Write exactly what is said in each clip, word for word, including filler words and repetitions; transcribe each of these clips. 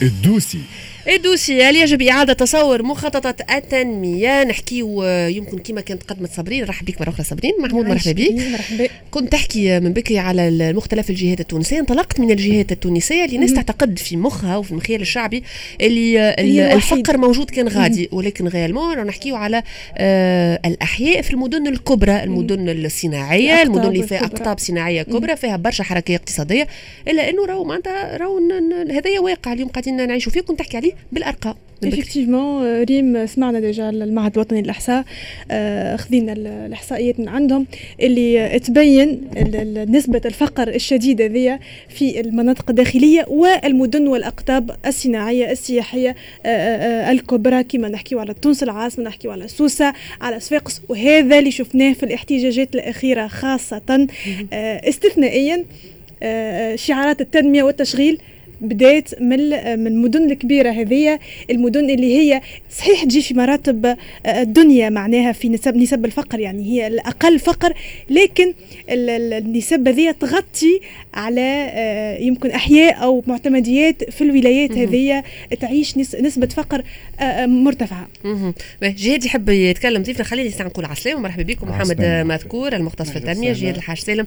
الدوسي الدوسي هل يجب إعادة تصور مخططات التنمية؟ نحكيو يمكن كما كانت قدمت صابرين. رحب بك مرة أخرى صابرين. محمود مرحبا بك. مرحبا. كنت تحكي من بكري على مختلف الجهات التونسية، انطلقت من الجهات التونسية اللي الناس تعتقد في مخها وفي المخيل الشعبي اللي الفقر موجود كان غادي، ولكن غيالمون نحكيو على آه الأحياء في المدن الكبرى، المدن الصناعية، المدن اللي فيها أقطاب صناعية كبرى فيها برشا حركة اقتصادية، إلا إنه راهو معناتها راهو هذايا واقع اليوم قاعدين نعيشوا فيه. كنت تحكي عليه بالارقام. effectivement ريم سمعنا ديجا المعهد الوطني للاحصاء، اخذنا الاحصائيات من عندهم اللي تبين نسبه الفقر الشديده ذي في المناطق الداخليه والمدن والاقطاب الصناعيه السياحيه الكبرى، كما نحكيو على تونس العاصمه، نحكيو على سوسه، على صفاقس، وهذا اللي شفناه في الاحتجاجات الاخيره خاصه استثنائيا شعارات التنميه والتشغيل بداية من من المدن الكبيرة هذه، المدن اللي هي صحيح تجي في مراتب الدنيا معناها في نسب نسب الفقر، يعني هي الأقل فقر، لكن النسب هذه تغطي على يمكن أحياء أو معتمديات في الولايات هذه تعيش نسبة فقر مرتفعة. جهاد يحب يتكلم ضيفنا، خليني نستعمل نقول عسلامة. مرحبا بكم. محمد مذكور المختص في التنمية، جهاد الحاج سالم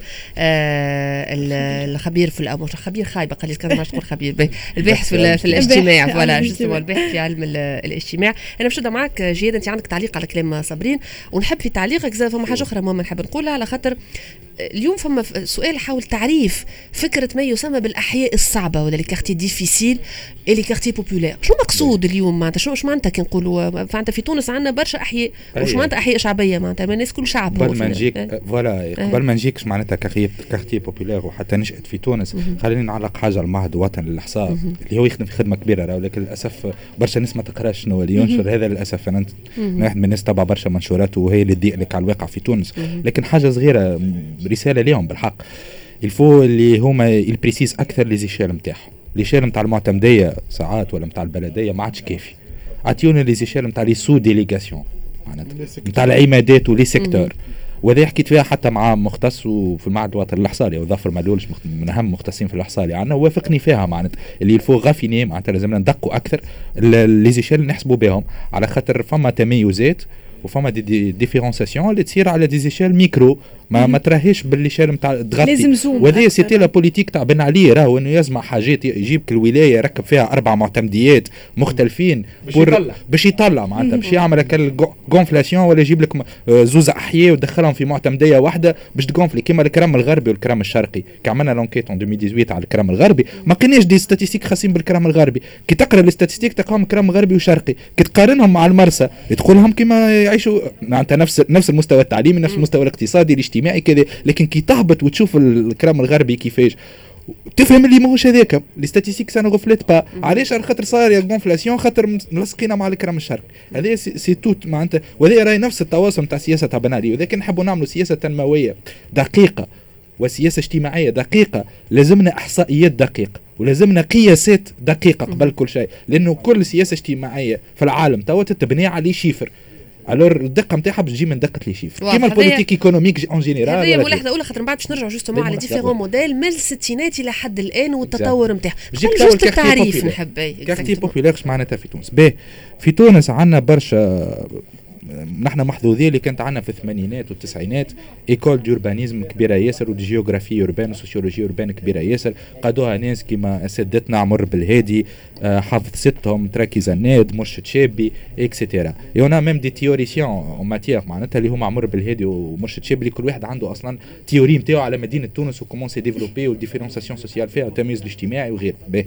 الخبير في الأمور، خبير خايبة قليل كذا ما تقول خبير الباحث في, في الاجتماع، فوالا جسمه الباحث في علم الاجتماع. انا مش معك جيد، انت عندك تعليق على كلام صابرين، ونحب في تعليقك زي فما حاجه اخرى مهمه نحب نقولها، على خاطر اليوم فما سؤال حول تعريف فكره ما يسمى بالاحياء الصعبه ولا لي كارتي ديفيسيل اي لي كارتي بوبولير. شو مقصود اليوم معناتها؟ شو معناتها كي نقولوا معناتها في تونس عندنا برشا احياء، وش معناتها احياء شعبيه؟ معناتها الناس كل شعب قبل ما نجيك فوالا قبل ما نجيكش معناتها كارتي بوبولير وحتى نشأت في تونس. خليني نعلق حاجه على المعهد الوطني للاحصاء اللي هو يخدم في خدمه كبيره راهو، لكن للاسف برشا ناس ما تقراش شنو اللي ينشر هذا. للاسف انا واحد من الناس تبع برشا منشورات وهي اللي تضيق لك على الواقع في تونس، لكن حاجه صغيره رساله ليهم بالحق. الفو اللي هما البريسيس اكثر لي زيشيل نتاعهم، لي شيل نتاع المعتمديه ساعات ولا نتاع البلديه ما عادش كافي. عطيونا لي زيشيل نتاع لي سو ديليغاسيون معناتها نتاع العمادات ولي سيكتور، وهذا حكيت فيها حتى مع مختص وفي المعهد الوطني للاحصاء اللي هو ظفر مالولش من اهم مختصين في الاحصاء اللي عندنا، وافقني فيها معناتها اللي الفو غافيني معناتها لازمنا ندقوا اكثر لي زيشيل نحسبوا بهم، على خاطر فما تميزات وفما دي, دي ديفيرونسياسيون اللي تصير على دي زيشيل ميكرو ما ما تراهيش باللي شال نتاع تغطي. وهذه سيتي لا بوليتيك تاع بن علي، راهو انه يسمع حاجات يجيب كل ولايه يركب فيها اربع معتمديات مختلفين باش يطلع باش يطلع معناتها باش يعمل كونفلاسيون، ولا يجيب لك زوز احياء ودخلهم في معتمديه واحده باش تكونفلي كيما الكرم الغربي والكرم الشرقي. كي عملنا لونكيت ان ألفين وثمانية عشر على الكرم الغربي ما كناش دي ستاتيستيك خاصين بالكرم الغربي. كي تقرا الاستاتيستيك تلقاهم كرم غربي وشرقي، كي تقارنهم مع المرسى تدخلهم كيما يعيشوا معناتها نفس نفس المستوى التعليمي، نفس المستوى الاقتصادي الاجتماعي كذا. لكن كي تهبط وتشوف الكرام الغربي كيفاش تفهم اللي ماهوش هذاك لي ستاتيستيك سانو غفلت با. علاش؟ على خاطر صار يا كونفلاسيون، خاطر ملصقينا مع الكرام الشرقي. هذه سي توت معناتها، وهذه راهي نفس التواصل نتاع سياسه تاع بنالي. ولكن نحبوا نعملوا سياسه تنمويه دقيقه وسياسه اجتماعيه دقيقه، لازمنا احصائيات دقيقه ولازمنا قياسات دقيقه قبل كل شيء، لانه كل سياسه اجتماعيه في العالم توا تتبني على شيفر. الور الدقه نتاعها باش تجي من دقه لي شيفر كيما البوليتيك ايكونوميك اون جينيرال. هذه ملاحظه اولى، خاطر من بعد باش نرجعوا جوستومون على ديفيرون موديل من الستينات الى حد الان والتطور نتاعها. جوست التعريف نحب كارتي بوبولير اش معناتها في تونس. باهي في تونس عندنا برشا، نحن محظوظين اللي كانت عندنا في الثمانينات والتسعينات ايكول دوربانيزم كبيره ياسر ودي جيوغرافي اوربان وسوسيولوجي اوربان كبيره ياسر، قادوها ناس كيما سدتنا عمر بالهادي، حافظ ستهم تراكي زناد مرشد شابي اكسيتيرا. يونا ميم دي تيوريسيون او ماتيير معناتها اللي هما عمر بالهادي ومرشد شابي، كل واحد عنده اصلا تيوري نتاعو على مدينه تونس وكومون سي ديفلوبي والديفيرونسياسيون سوسيال فيها والتمييز الاجتماعي وغيره. باهي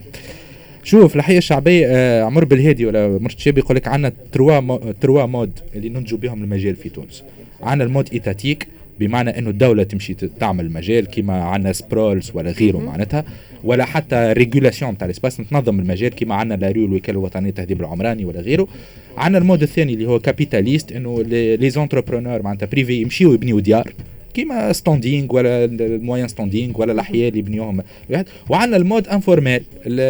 شوف الحقيقه الشعبيه آه عمر بالهادي ولا مرشد شابي يقول لك عندنا تروا مو تروا مود اللي ننتجوا بهم المجال في تونس. عندنا المود ايتاتيك بمعنى انه الدوله تمشي تعمل مجال كيما عندنا سبرولز ولا غيره معناتها، ولا حتى ريغولاسيون تاع الاسباس تنظم المجال كيما عندنا لاريو الوكاله الوطنيه للتهذيب العمراني ولا غيره. عندنا المود الثاني اللي هو كابيتاليست، انه لي زونتربرونور معناتها بريفي يمشيوا يبنيوا ديار كيما ستاندينغ ولا الموين ستاندينغ ولا الاحياء اللي يبنيوهم. وعندنا المود انفورمال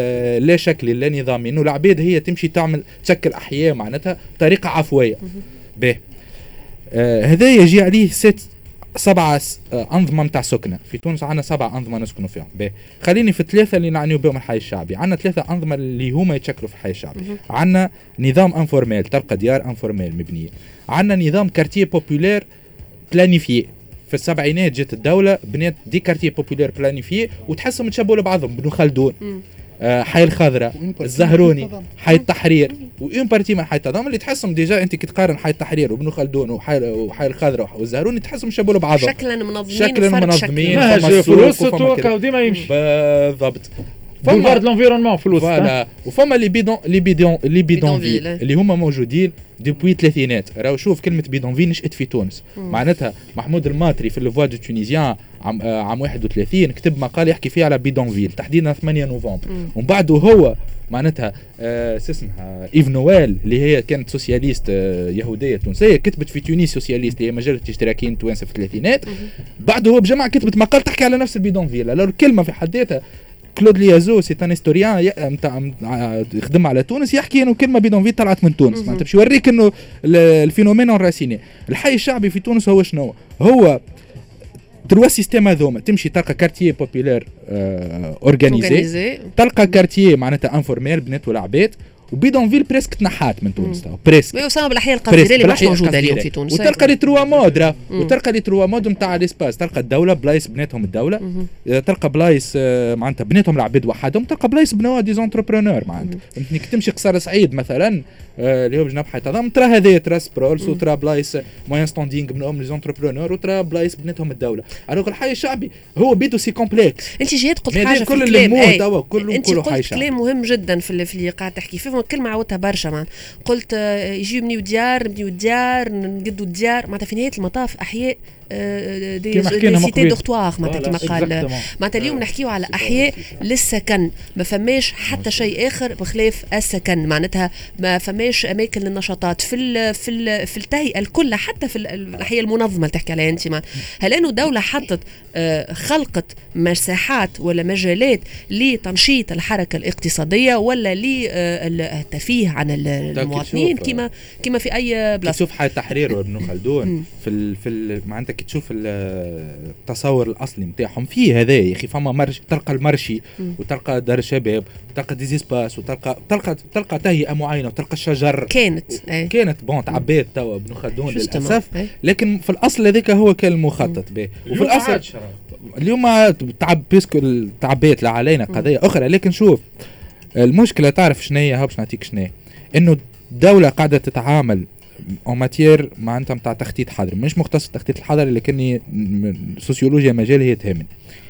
لا شكلي لا نظامي، انه العباد هي تمشي تعمل تشكل احياء معناتها بطريقه عفويه. به آه هذا يجي عليه ست سبعة أنظمة متاع سكنة في تونس، عندنا سبعة أنظمة نسكنوا فيهم. باهي خليني في الثلاثة اللي نعنيو بهم الحي الشعبي. عندنا ثلاثة أنظمة اللي هما يتشكلوا في الحي الشعبي. عندنا نظام انفورميل، تلقى ديار انفورميل مبنية. عندنا نظام كارتيه بوبولير بلانيفيي. في السبعينات جت الدولة بنات دي كارتيه بوبولير بلانيفيي وتحسهم يتشابهوا لبعضهم. بنو خلدون، آه حي الخضراء، الزهروني، حي التحرير، وإون بارتي من حي التضامن اللي تحسهم ديجا انت كي تقارن حي التحرير وبنو خلدون وحي وحي الخضراء والزهروني تحسهم يشبهوا لبعضهم. شكلا منظمين شكلا منظمين فما فلوس توكا وديما يمشي بالضبط. فما لونفيرونمون فلوس فوالا. وفما لي بيدون لي بيدون لي بيدونفيل اللي هما موجودين ديبوي الثلاثينات. راهو شوف كلمه بيدونفيل نشأت في تونس. مم. معناتها محمود الماطري في لو دو تونيزيان عام آه عام واحد وثلاثين كتب مقال يحكي فيه على بيدونفيل تحديدا ثمانية نوفمبر. ومن بعده هو معناتها آه اسمها ايف نويل اللي هي كانت سوسياليست آه يهوديه تونسيه كتبت في تونس سوسياليست اللي هي مجله اشتراكيين توانسه في الثلاثينات. بعده هو بجماعه كتبت مقال تحكي على نفس البيدونفيل. لو الكلمه في حد ذاتها كلود ليازو سي ان هيستوريان نتاع يخدم على تونس يحكي انه كلمه بيدونفيل طلعت من تونس. معناتها باش يوريك انه الفينومين راسيني. الحي الشعبي في تونس هو شنو هو؟ تروا سيستيم هذوما تمشي تلقى كارتيه بوبولير اورغانيزي، تلقى كارتيه معناتها انفورميل بنات ولا عباد، وبيدونفيل بريسك تنحات من تونس تو بريسك. وي وسام بالاحياء القصيره اللي مش موجوده اليوم في تونس. وتلقى لي تروا مود وتلقى لي تروا مود نتاع الاسباس. تلقى الدوله بلايص بناتهم الدوله، مم. تلقى بلايص معناتها بناتهم العباد وحدهم، تلقى بلايص بنوا دي زونتربرونور معناتها. فهمتني كي تمشي قصر سعيد مثلا اللي هو بجنب حي تضام ترى هذايا ترى سبرولس وترى بلايص موين ستاندينغ بنهم لي زونتربرونور وترى بلايص بناتهم الدوله. الوغ الحي الشعبي هو بيدو سي كومبلكس. انت جيت قلت حاجه في الكلام انت قلت كلام مهم جدا في اللي قاعد تحكي فيه. كلمه عاودتها برشا مان. قلت يجيو يبنيو ديار نبنيو الديار نقدوا الديار معناتها في نهايه المطاف احياء دي سيتي دورتوار معناتها كما قال. معناتها اليوم نحكيو على احياء للسكن، ما فماش حتى شيء اخر بخلاف السكن. معناتها ما فماش اماكن للنشاطات في ال في ال في التهيئه الكل، حتى في الاحياء المنظمه اللي تحكي عليها انت. هل انه الدوله حطت خلقت مساحات ولا مجالات لتنشيط الحركه الاقتصاديه ولا للترفيه عن المواطنين كما كما في اي بلاصه؟ تشوف حي التحرير وابن خلدون في ال في معناتها كي تشوف التصور الاصلي نتاعهم فيه هذا يا اخي. فما مرش تلقى المرشي وتلقى دار الشباب وتلقى ديزيسباس وتلقى تلقى تلقى تهيئه معينه وتلقى الشجر كانت ايه. كانت بون تعبات توا ابن خلدون للاسف ايه. لكن في الاصل هذاك هو كان المخطط به. وفي الاصل اليوم تعب بيسكو التعبات لا علينا قضيه اخرى. لكن شوف المشكله تعرف شنو هي؟ باش نعطيك شنو انه الدوله قاعده تتعامل او ماتير معناتها نتاع تخطيط حضري. مش مختص التخطيط الحضري لكني سوسيولوجيا مجالي هي تهمني.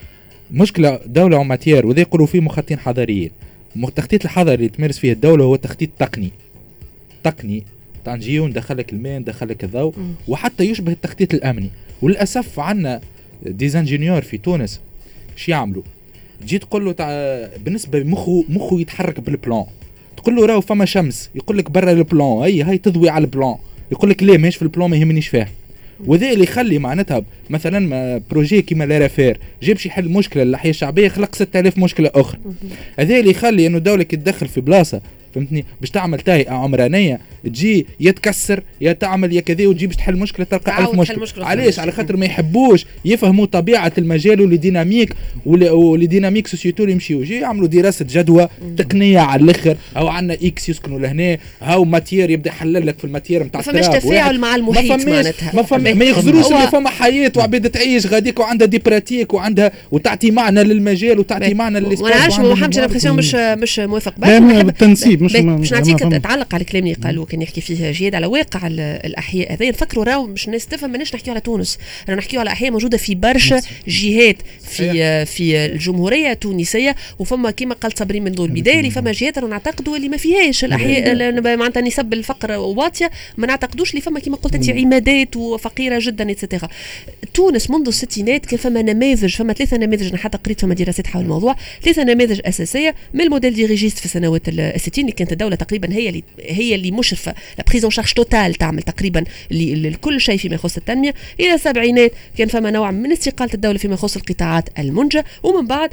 مشكله دوله او ماتير وذي يقولوا فيه مخططين حضريين. التخطيط الحضري اللي تمارس فيه الدوله هو تخطيط تقني تقني تنجيو ندخلك الماء ندخلك الضوء وحتى يشبه التخطيط الامني. وللاسف عندنا ديزانجينيور في تونس شو يعملوا؟ جيت تقول له تع... بالنسبه مخه مخه يتحرك بالبلان. تقول له راهو فما شمس يقول لك برا البلان اي هاي تضوي على البلان. يقول لك ليه ماهيش في البلان ما يهمنيش فيها. وذا اللي يخلي معناتها مثلا بروجي كيما لارافير جاب شي حل مشكله للحياه الشعبيه خلق ستة آلاف مشكله اخرى. هذا اللي يخلي انه الدوله كي تدخل في بلاصه فهمتني باش تعمل تهيئه عمرانيه تجي يتكسر يا تعمل يا كذا وتجي باش تحل مشكله تلقى ألف مشكله. مشكلة. علاش؟ على خاطر ما يحبوش يفهموا طبيعه المجال والديناميك والديناميك سوسيتو اللي يمشيو. يجي يعملوا دراسه جدوى تقنيه على الاخر. او عندنا اكس يسكنوا لهنا هاو ماتير يبدا يحلل لك في الماتير نتاع التراب. ما فماش تفاعل مع المحيط معناتها. ما فما ما يخزروش اللي فما حياه وعباد تعيش غاديك وعندها دي براتيك وعندها وتعطي معنى للمجال وتعطي معنى للاسباس. وانا عارف ما حمش الامبرسيون مش مش موافق بالتنسيب. مش باش نعطيك تعلق على الكلام اللي قالوا كان يحكي فيه جياد على واقع الاحياء هذا. نفكروا راهو مش الناس تفهم ماناش نحكيو على تونس، رانا نحكيو على احياء موجوده في برشا جهات في في الجمهوريه التونسيه. وفما كما قال صابرين من دول البدايه فما جهات رانا نعتقدوا اللي ما فيهاش الاحياء معناتها نسب الفقر واطيه. ما نعتقدوش اللي فما كما قلت انت عمادات وفقيره جدا اتسيتيرا. تونس منذ الستينات كان فما نماذج، فما ثلاثه نماذج. انا حتى قريت فما دراسات حول الموضوع. ثلاثه نماذج اساسيه من الموديل ديريجيست في سنوات الستين الثمانيني كانت الدوله تقريبا هي اللي هي اللي مشرفه لا بريزون شارج توتال تعمل تقريبا لكل شيء فيما يخص التنميه. الى السبعينات كان فما نوع من استقاله الدوله فيما يخص القطاعات المنجه، ومن بعد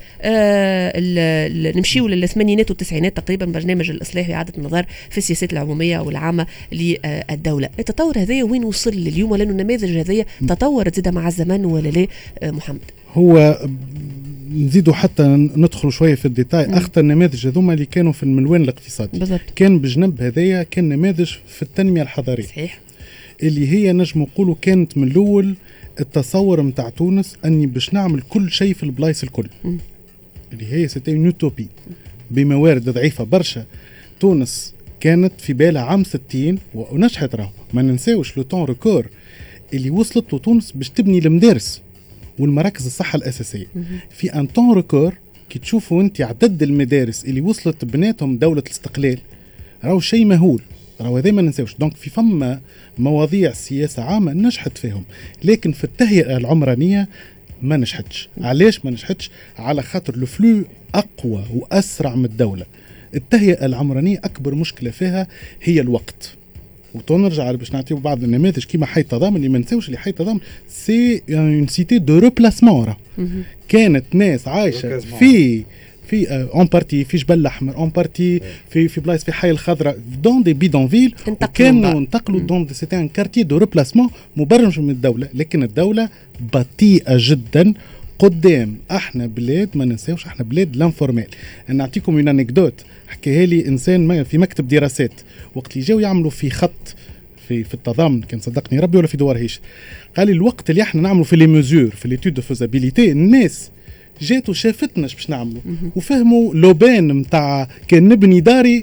آه نمشيو للثمانينات والتسعينات تقريبا برنامج الاصلاح واعاده النظر في السياسات العموميه والعامه للدوله. التطور هذا وين وصل اليوم؟ لانه النماذج هذه تطورت زيادة مع الزمن ولا لا محمد؟ هو نزيدوا حتى ندخلوا شويه في الديتاي. اخطر النماذج هذوما اللي كانوا في الملوان الاقتصادي بالضبط. كان بجنب هذايا كان نماذج في التنميه الحضريه صحيح، اللي هي نجم نقولوا كانت من الاول التصور متاع تونس اني باش نعمل كل شيء في البلايص الكل م. اللي هي سيتي يوتوبي بموارد ضعيفه برشا. تونس كانت في بالها عام ستين ونجحت، راهو ما ننساوش لو طون ريكور اللي وصلت له تونس باش تبني المدارس والمراكز الصحة الأساسية في أن طون ريكور. كي تشوفوا أنت عدد المدارس اللي وصلت بناتهم دولة الاستقلال راهو شيء مهول، راهو هذا ما ننساوش. دونك في فما مواضيع سياسة عامة نجحت فيهم، لكن في التهيئة العمرانية ما نجحتش. علاش ما نجحتش؟ على خاطر الفلو أقوى وأسرع من الدولة. التهيئة العمرانية أكبر مشكلة فيها هي الوقت. وتنرجع باش نعطيو بعض النماذج كيما حي التضامن اللي ما نساوش اللي حي التضامن سي اون سيتي دو ريبلاسمون. كانت ناس عايشه في في اون بارتي في جبل الاحمر، اون بارتي في في بلايص في حي الخضراء دون دي بيدونفيل، كانوا انتقلوا دون سيتي ان كارتي دو ريبلاسمون مبرمج من الدوله. لكن الدوله بطيئه جدا قدام. احنا بلاد ما ننساوش احنا بلاد لانفورمال. نعطيكم اون انكدوت حكيها لي انسان في مكتب دراسات وقت اللي جاوا يعملوا في خط في في التضامن، كان صدقني ربي ولا في دوار هيش، قال لي الوقت اللي احنا نعملوا في لي ميزور في ليتود دو فوزابيليتي الناس جاتوا شافتنا باش نعملوا وفهموا لوبان نتاع كان نبني داري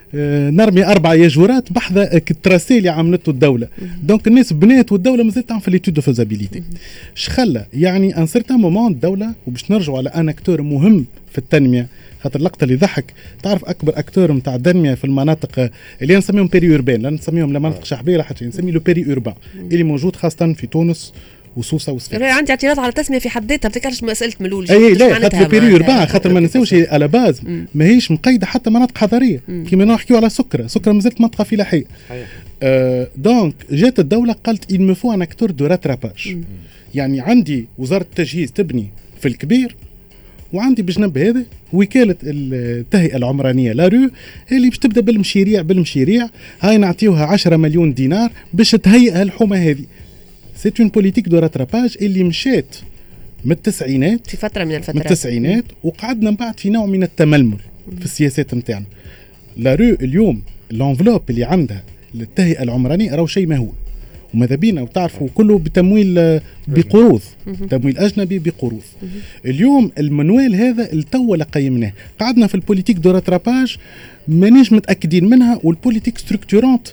آه نرمي أربع ياجورات بحذا التراسي اللي عملته الدولة. دونك الناس بنات والدولة مازالت تعمل في ليتود دو فوزابيليتي. شخلة يعني ان سيرتان مومون الدولة. وباش نرجعوا على ان اكتور مهم في التنمية، خاطر اللقطة اللي ضحك تعرف أكبر أكتور متاع التنمية في المناطق اللي نسميهم بيري أوربان، لا نسميهم المناطق شعبية لا حتى نسمي له بيري أوربان اللي موجود خاصة في تونس وسوسة وصفاقس. عندي اعتراض على التسمية في حد ذاتها، بتذكرش مسألة ملول. اي لا خاطر بيري أوربان خاطر ما نساوش على باز ماهيش مقيدة حتى مناطق حضرية كيما نحكيو على سكرة. سكرة مازالت منطقة فلاحية. آه دونك جات الدولة قالت il me faut un acteur de rattrapage. يعني عندي وزارة التجهيز تبني في الكبير، وعندي بجنب هذا وكالة التهيئة العمرانية لارو اللي باش تبدأ بالمشاريع بالمشاريع هاي نعطيوها عشرة مليون دينار باش تهيئ الحومة هذه. سيت اون بوليتيك دو راتراباج اللي مشات من التسعينات في فترة من الفترات من التسعينات وقعدنا من بعد في نوع من التململ في السياسات نتاعنا. لارو اليوم الانفلوب اللي عندها للتهيئة العمرانية راهو شيء مهول، وماذا بينا وتعرفوا كله بتمويل بقروض، تمويل أجنبي بقروض. اليوم المنوال هذا التو قيمناه، قعدنا في البوليتيك دو راتراباج مانيش متأكدين منها. والبوليتيك ستركتورانت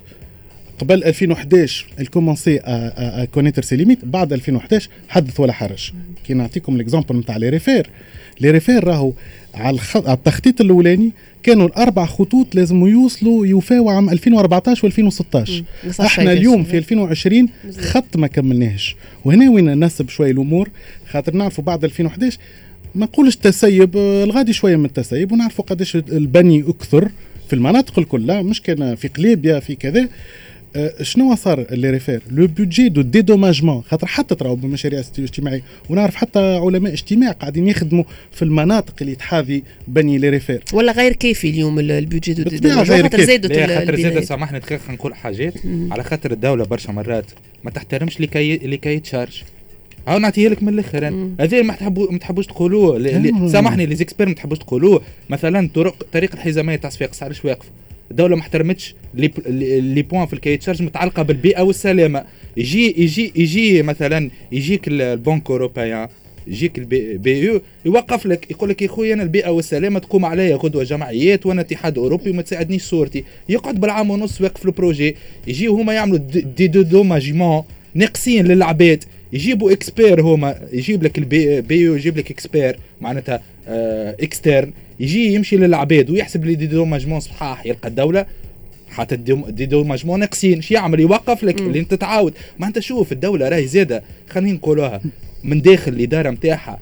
قبل ألفين وإحدى عشر الكومونسي ا كونيتر سي ليميت، بعد ألفين وإحدى عشر حدث ولا حرج. كي نعطيكم الاكزامبل نتاع لي ريفير، لي ريفير راهو على التخطيط الاولاني كانوا الاربع خطوط لازم يوصلوا يوفاوا عام ألفين وأربعطاش وألفين وستطاش. احنا اليوم في ألفين وعشرين خط ما كملناهش. وهنا وين ننسب شويه الامور، خاطر نعرفوا بعد ألفين وإحدى عشر ما نقولش تسيب الغادي شويه من التسيب، ونعرفوا قداش البني اكثر في المناطق الكل، مش كان في قليبيا في كذا. أه شنو صار اللي ريفير لو بودجي دو ديدوماجمون، خاطر حتى تراو بمشاريع اجتماعيه ونعرف حتى علماء اجتماع قاعدين يخدموا في المناطق اللي تحاذي بني لي ريفير. ولا غير كيفي اليوم البودجي دو ديدوماجمون خاطر زادت خاطر زاد. سامحني دقيقه نقول حاجات على خاطر الدوله برشا مرات ما تحترمش اللي كي اللي كي تشارج. هاو نعطيه لك من الاخر هذا ما تحبوا ما تحبوش تقولوه. سامحني لي زيكسبير ما تحبوش تقولوه. مثلا طرق طريق الحزاميه تاع صفاقس علاش واقف؟ الدولة ما احترمتش لي لي بوين في الكاي تشارج متعلقة بالبيئة والسلامة. يجي يجي يجي مثلا يجيك البنك اوروبيان يجيك البي او يوقف لك يقول لك يا خويا انا البيئة والسلامة تقوم عليا غدوة جمعيات وانا اتحاد اوروبي وما تساعدنيش صورتي. يقعد بالعام ونص واقف البروجي، يجي هما يعملوا دي دوماجمون ناقصين للعباد. يجيبوا اكسبير هما يجيب لك البي بي او يجيب لك اكسبير معناتها اه اكسترن يجي يمشي للعباد ويحسب لي دي دوماجمون صحاح. يلقى الدوله حتى دي دوماجمون ناقصين، شو يعمل؟ يوقف لك اللي انت تعاود. ما انت شوف الدوله راهي زاده خلينا نقولوها من داخل الاداره نتاعها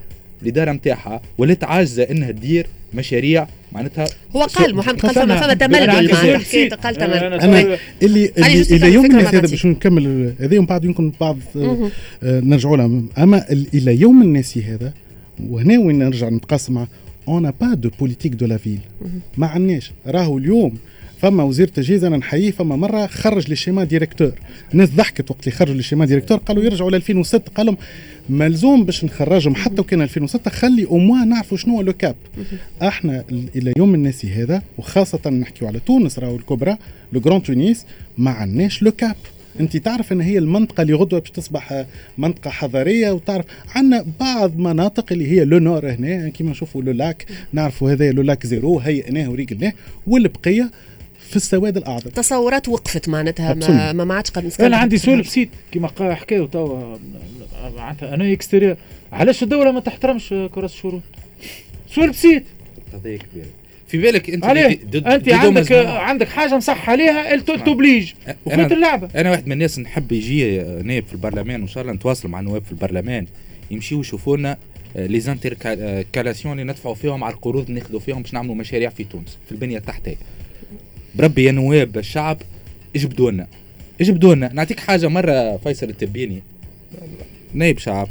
الاداره نتاعها ولات عاجزه انها تدير مشاريع معناتها. هو قال محمد قال فما فما تملك معناتها حكايه قال تملك. انا اللي الى يومنا هذا باش نكمل هذه ومن بعد يمكن بعض آه نرجعوا لها. اما الى يوم الناسي هذا وهنا وين نرجع نتقاسم مع اون با دو بوليتيك دو لا فيل. ما عندناش راهو اليوم فما وزير التجهيز انا نحييه فما مره خرج لي شيما ديريكتور. الناس ضحكت وقت اللي خرجوا لي شيما ديريكتور قالوا يرجعوا ل ألفين وستة قال لهم ملزوم باش نخرجهم حتى وكان ألفين وستة خلي او موان نعرفوا شنو هو لو كاب. احنا الى يوم الناسي هذا وخاصه نحكيو على تونس راهو الكبرى لو جران تونس ما عندناش لو كاب. انت تعرف ان هي المنطقه اللي غدوه باش تصبح منطقه حضاريه وتعرف عندنا بعض مناطق اللي هي لو نور هنا كيما نشوفوا لو لاك نعرفوا هذا لو لاك زيرو هيئناه وريقلناه والبقيه في السواد الاعظم. تصورات وقفت معناتها ما ما, ما عادش قد نسكت. انا عندي سؤال بسيط كيما حكاوا توا معناتها انا اكستيريور علاش الدوله ما تحترمش كراسي الشروط؟ سؤال بسيط. قضيه كبيره في بالك انت ضد انت عندك عندك حاجه مصح عليها توبليج وفات اللعبه. انا واحد من الناس نحب يجي نائب في البرلمان وان شاء الله نتواصل مع النواب في البرلمان يمشيوا يشوفوا لنا لي زانتركالاسيون اللي ندفعوا فيهم على القروض اللي ناخذوا فيهم باش نعملوا مشاريع في تونس في البنيه التحتيه. بربي يا نواب الشعب اجبدوا لنا اجبدوا لنا. نعطيك حاجه مره فيصل التبيني نائب شعب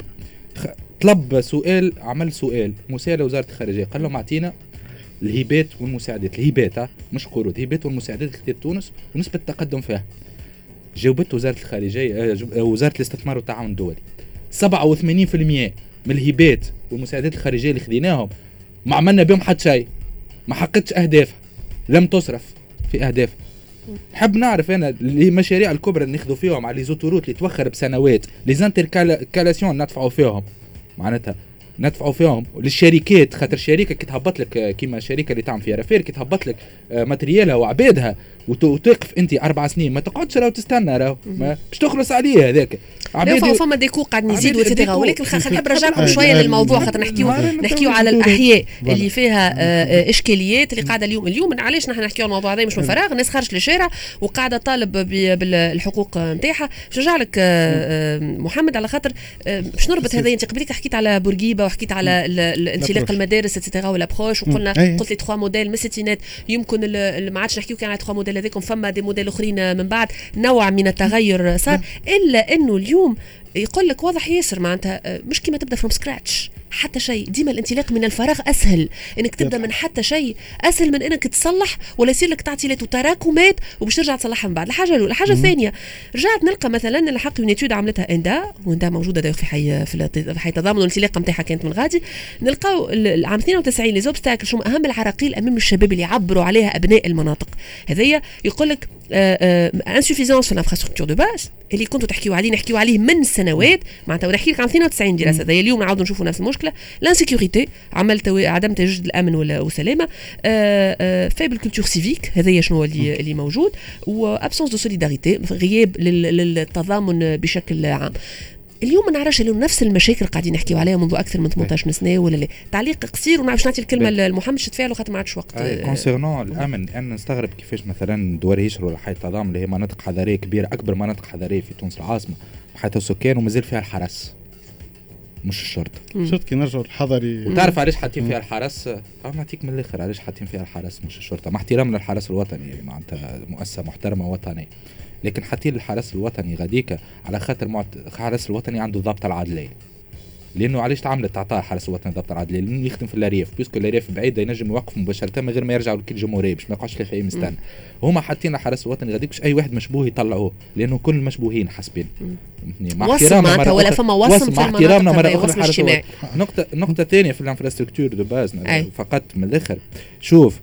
طلب سؤال عمل سؤال مساله وزاره الخارجيه قال لهم اعطينا الهبات والمساعدات الهبات مش قروض هبات والمساعدات اللي خدت تونس ونسبه التقدم فيها. جاوبت وزاره الخارجيه وزاره الاستثمار والتعاون الدولي سبعة وثمانين بالمئة من الهبات والمساعدات الخارجيه اللي خديناهم ما عملنا بهم حتى شيء ما حققتش اهدافها لم تصرف في اهداف. نحب نعرف انا المشاريع الكبرى اللي ناخذوا فيهم على لي زوتوروت اللي توخر بسنوات لي زانتركالاسيون ندفعوا فيهم معناتها ندفعوا فيهم للشركات خاطر الشركه كي تهبط لك كيما الشركه اللي تعمل فيها رافير كي تهبط لك ماتريالها وعبادها وتوقف انت اربع سنين ما تقعدش راهو تستنى راهو باش تخلص عليه هذاك عبادي. فما ديكو قاعد نزيدوا وتتغا ولكن نحب نرجعكم شويه للموضوع خاطر نحكيو نحكيو على الاحياء اللي فيها اشكاليات اللي قاعده اليوم اليوم علاش نحن نحكيو على الموضوع هذا مش من فراغ. الناس خرجت للشارع وقاعده طالب بالحقوق نتاعها. باش نرجع لك محمد على خاطر باش نربط هذا. انت قبليك حكيت على بورقيبه وحكيت على الانطلاق المدارس اتسيتيرا والابروش وقلنا قلت لي ثلاثة موديل من الستينات يمكن ما عادش نحكيو كان على ثلاثة موديل هذيكم فما دي موديل اخرين من بعد نوع من التغير صار الا انه اليوم يقول لك واضح ياسر معناتها مش كيما تبدا فروم سكراتش حتى شيء. ديما الانطلاق من الفراغ اسهل انك تبدا من حتى شيء اسهل من انك تصلح ولا يصير لك تعطيلات وتراكمات وباش ترجع تصلحها من بعد. الحاجه الاولى. الحاجه الثانيه رجعت نلقى مثلا الحق يونيتود عملتها اندا واندا موجوده داير في حي في حي تضامن الانطلاقه نتاعها كانت من غادي. نلقاو العام اثنين وتسعين لي زوبستاكل شو اهم العراقيل امام الشباب اللي يعبروا عليها ابناء المناطق هذيا. يقول لك انسوفيزونس في الانفراستركتور دو باز اللي كنتوا تحكيوا عليه نحكيوا عليه من سنوات معناتها ونحكي لك عام اثنين وتسعين دراسه هذيا اليوم نعاودوا نشوفوا نفس المشكله. لانسيكوريتي عمل عدم تواجد الامن والسلامه فيبل كولتور سيفيك هذايا شنو اللي اللي موجود وابسونس دو سوليداريتي غياب للتضامن بشكل عام. اليوم ما نعرفش لانه نفس المشاكل قاعدين نحكيو عليها منذ اكثر من ثمانية عشر سنه ولا لا. تعليق قصير ونعرفش نعطي الكلمه لمحمد شتفاعلوا خاطر ما عادش وقت. كونسيرنون الامن انا نستغرب كيفاش مثلا دوار يشروا ولا حي التضامن اللي هي مناطق حضاريه كبيره اكبر مناطق حضاريه في تونس العاصمه بحيث السكان ومازال فيها الحرس مش الشرطه. شفت كي نرجعوا الحضري وتعرف علاش حاطين فيها الحرس؟ اه نعطيك من الاخر علاش حاطين فيها الحرس مش الشرطه. مع احترامنا للحرس الوطني معناتها مؤسسه محترمه وطنيه لكن حاطين الحرس الوطني غاديك على خاطر معت... الحرس الوطني عنده الضابطه العدليه. لانه علاش تعملت تعطاه الحرس الوطني الضابطه العدليه؟ لانه يخدم في الارياف بيسكو الارياف بعيده ينجم يوقف مباشره من غير ما يرجعوا لكل الجمهوريه باش ما يقعدش ثلاث ايام يستنى. هما حاطين الحرس الوطني غاديك باش اي واحد مشبوه يطلعوه لانه كل المشبوهين حاسبين. مع احترامنا مره ولا فما وصم مع احترامنا مره اخرى الحرس الوطني. نقطه نقطه ثانيه في الانفراستركتور دو باز فقط من الاخر. شوف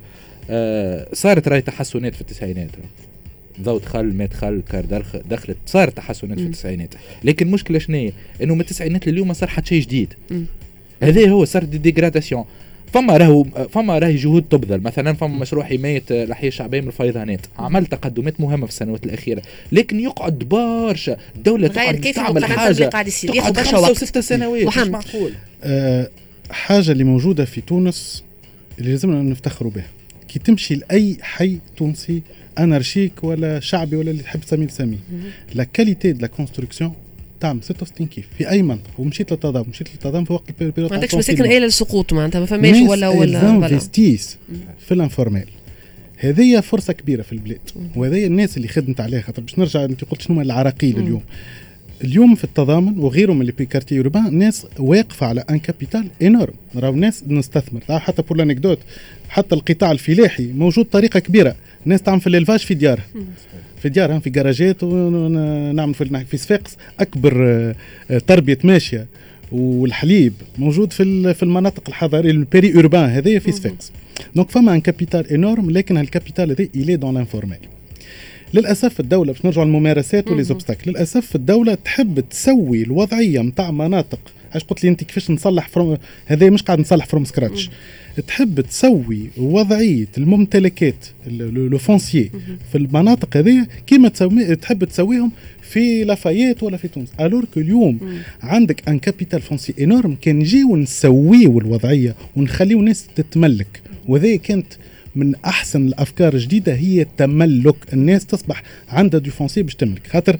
آه صارت راي تحسنات في التسعينات ضوء دخل ما دخل كار دخلت صار تحسنات في التسعينات لكن المشكله شنو انه من التسعينات لليوم صار حتى شيء جديد. هذا هو صار دي ديغراداسيون. فما راهو فما راهي جهود تبذل مثلا فما مشروع حمايه الاحياء الشعبيه من الفيضانات عمل تقدمات مهمه في السنوات الاخيره لكن يقعد برشا الدوله تقعد تعمل حاجه تقعد خمسة وست سنوات مش معقول. أه حاجه اللي موجوده في تونس اللي لازمنا نفتخروا بها كي تمشي لاي حي تونسي، انارشيك ولا شعبي ولا اللي تحب تسميه سميه، لا كاليتي دو لا كونستركسيون تعمل ستة وستين كيف في اي منطقه، ومشيت للتضامن مشيت للتضامن في وقت ما عندكش مساكن الا للسقوط معناتها ما فماش ولا ولا انفستيس في الانفورمال. هذه فرصه كبيره في البلاد، وهذه الناس اللي خدمت عليها. خاطر باش نرجع انت قلت شنو العراقيل اليوم اليوم في التضامن وغيره من اللي في كارتي يوربان ناس واقفه على ان كابيتال انورم. راهو ناس نستثمر حتى بور لانكدوت، حتى القطاع الفلاحي موجود طريقه كبيره، ناس تعمل في الالفاج في ديارها في ديارها في جراجات، ونعمل في في صفاقس اكبر تربيه ماشيه والحليب موجود في في المناطق الحضريه البيري اوربان هذه في صفاقس. دونك فما ان كابيتال انورم، لكن هالكابيتال هذا يلي دون لانفورمال. للاسف الدوله باش نرجعوا للممارسات وليزوبستاكل، للاسف الدوله تحب تسوي الوضعيه نتاع مناطق. علاش قلت لي انت كيفاش نصلح فروم هذا مش قاعد نصلح فروم سكراتش، تحب تسوي وضعيه الممتلكات لو فونسيي في المناطق هذه كيما تسوي تحب تسويهم في لافايت ولا في تونس. الور كو اليوم مم. عندك ان كابيتال فونسي انورم، كان نجيو نسويو الوضعيه ونخليو الناس تتملك. وهذه كانت من احسن الافكار الجديده، هي التملك، الناس تصبح عندها دو فونسي باش تملك. خاطر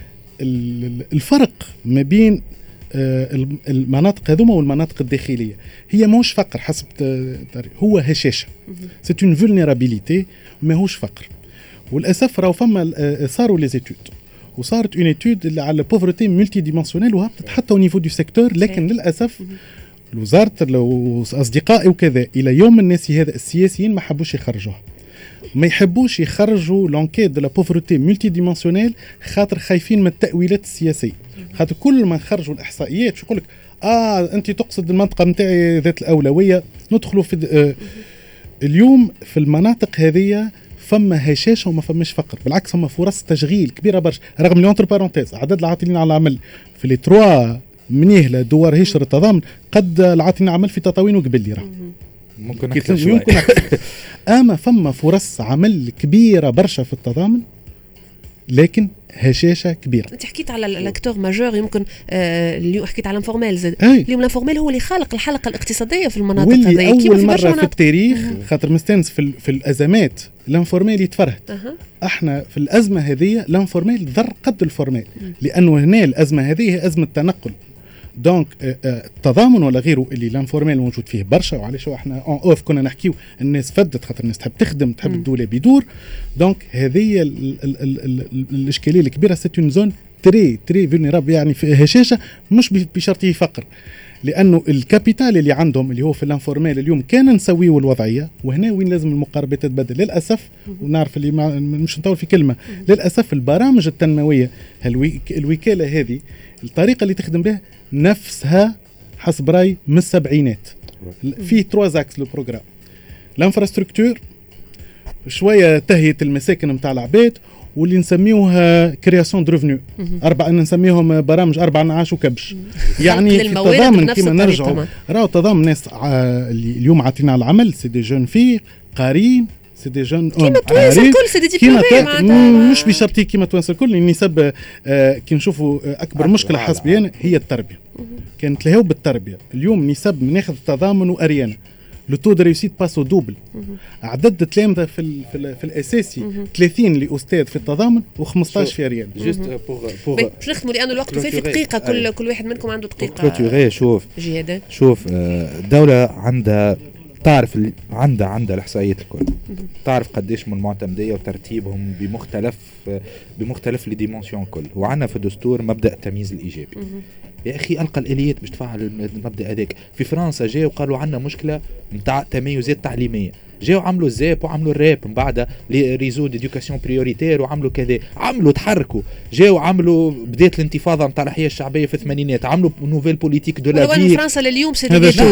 الفرق ما بين المناطق هذوما والمناطق الداخليه هي ماهوش فقر حسب تاريخ، هو هشاشه. سي اون فولنيرابيليتي، ماهوش فقر. والاسف راهو فما صاروا لي زيتود وصارت اون ايتود على بوفرتي ملتي ديمونسيونيل وهبطت حتى او نيفو دو سيكتور. لكن للاسف وزاره اصدقائي وكذا الى يوم الناس هذا السياسيين ما حبوش يخرجوها، ما يحبوش يخرجوا لونكيت دو لا بوفرتي ملتي ديمونسيونيل، خاطر خايفين من التاويلات السياسيه. خاطر كل ما نخرجوا الاحصائيات شو يقول لك اه انت تقصد المنطقه نتاعي ذات الاولويه. ندخلوا في آه اليوم في المناطق هذه فما هشاشه وما فماش فقر، بالعكس فما فرص تشغيل كبيره برشا. رغم لي اونتر بارونتيز عدد العاطلين على العمل في لي تروا منيه لدوار هشر التضامن قد العاطلين عمل في تطاوين وقبل راه ممكن أكثر شوي. ممكن أكثر. اما فما فرص عمل كبيره برشا في التضامن، لكن هشاشه كبيره. انت حكيت على الاكتور ماجور، يمكن آه اليوم حكيت على الانفورميل زاد. اليوم الانفورميل هو اللي خالق الحلقه الاقتصاديه في المناطق هذه، اول مره في التاريخ. خاطر مستانس في, في الازمات الانفورميل يتفرهد. أه. احنا في الازمه هذه الانفورميل ضر قد الفورميل، لانه هنا الازمه هذه هي ازمه تنقل. دونك التضامن ولا غيره اللي لانفورميل موجود فيه برشا، وعلاش احنا اون اوف كنا نحكيو الناس فدت خاطر الناس تحب تخدم تحب الدوله بيدور. دونك هذه الاشكاليه الكبيره، سي اون زون تري تري فولنيرابل، يعني في هشاشه مش بشرط فقر. لانه الكابيتال اللي عندهم اللي هو في الانفورميل اليوم كان نسويه الوضعيه، وهنا وين لازم المقاربات تتبدل. للاسف ونعرف اللي مش نطول في كلمه، للاسف البرامج التنمويه الوكاله هذه الطريقه اللي تخدم بها نفسها حسب راي من السبعينات. في تروا زاكس لو بروغرام، الانفراستركتور شويه تهيئه المساكن نتاع العباد، واللي نسميوها كرياسيون دو ريفوني، اربع نسميهم برامج اربع نعاش وكبش. يعني في التضامن كيما نرجعوا راهو التضامن ناس اللي اليوم عاطينا على العمل سي دي جون في قارين، سي دي جون كيما توانسه الكل سي دي ديبلومي، مش بشرط كيما توانسه الكل. النسب آه كي نشوفوا آه اكبر مشكله حسبي انا هي التربيه. كانت لهو بالتربيه. اليوم نسب ناخذ التضامن واريانا لو تو دو ريوسيت باسو دوبل. عدد تلامذه في ال في, ال في الاساسي ثلاثين لاستاذ في التضامن و15 في اريانا. جوست بوغ بوغ باش نختموا لانه الوقت في دقيقه، كل كل واحد منكم عنده دقيقه. كلوتوري. شوف جهاد، شوف الدوله عندها تعرف عندها عندها الاحصائيات الكل، تعرف قديش من المعتمديه وترتيبهم بمختلف بمختلف لي ديمونسيون كل. وعندنا في الدستور مبدا التمييز الايجابي. يا اخي القى الاليات باش تفعل المبدا هذاك. في فرنسا جاوا وقالوا عندنا مشكله نتاع تميزات تعليميه، جاوا عملوا الزاب وعملوا الراب، من بعد لي ريزو ديدوكاسيون بريوريتير وعملوا كذا، عملوا تحركوا، جاوا عملوا بدايه الانتفاضه نتاع الحياه الشعبيه في الثمانينات، عملوا نوفيل بوليتيك دو لا في فرنسا لليوم سي هذا شو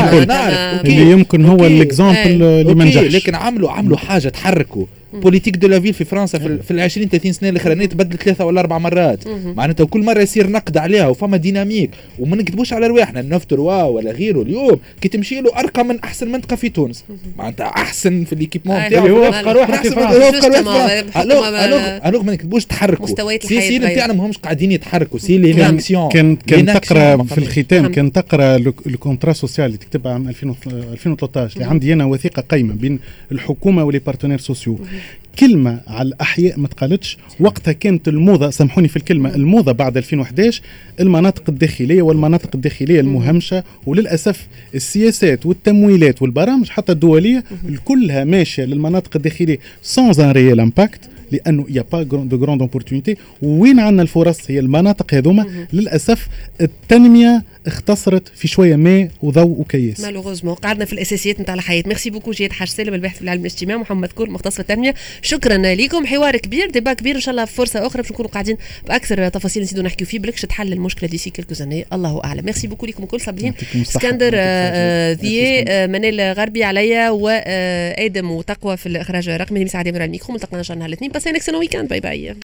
اللي يمكن هو الاكزامبل اللي ما نجحش. لكن عملوا عملوا حاجه تحركوا. بوليتيك دو لا فيل في فرنسا في, في العشرين ثلاثين سنه الاخرانيه تبدلت ثلاثه ولا اربع مرات. معناتها كل مره يصير نقد عليها وفما ديناميك، وما نكذبوش على رواحنا. النفتر واو ولا غيره اليوم كي تمشي له ارقى من احسن منطقه في تونس، معناتها احسن في الايكيبمون نتاعو، هو افقر واحد في فرنسا. الوغ ما نكذبوش تحركوا السي نتاعنا ماهمش قاعدين يتحركوا. سي لي ناكسيون كان كان تقرا في الختام كان تقرا الكونترا سوسيال اللي تكتبها عام ألفين وثلاثة عشر اللي عندي انا وثيقه قايمه بين الحكومه ولي بارتنير سوسيو كلمة على الأحياء ما تقالتش وقتها. كانت الموضة، سامحوني في الكلمة، الموضة بعد ألفين وإحدى عشر المناطق الداخلية والمناطق الداخلية المهمشة، وللأسف السياسات والتمويلات والبرامج حتى الدولية كلها ماشية للمناطق الداخلية sans un réel impact، لانه يا با دو غراند اوبورتونيتي. وين عندنا الفرص هي المناطق هذوما. للاسف التنميه اختصرت في شويه ماء وضوء وكياس. مالوغوزمون قعدنا في الاساسيات نتاع الحياه. ميرسي بوكو جياد حاج سالم الباحث في العلم الاجتماعي، محمد كور مختص في التنميه. شكرا لكم، حوار كبير، ديبا كبير، ان شاء الله فرصه اخرى باش نكونوا قاعدين باكثر تفاصيل نزيدوا نحكيو فيه بلكش تحل المشكله ديسي كيلكو زاني، الله اعلم. ميرسي بوكو لكم الكل، صابرين اسكندر ذي منال غربي عليا وادم وتقوى في الاخراج الرقمي، مساعد يمر الميكرو. ملتقينا ان شاء الله نهار الاثنين. بس ان اكسلون ويكاند، باي باي.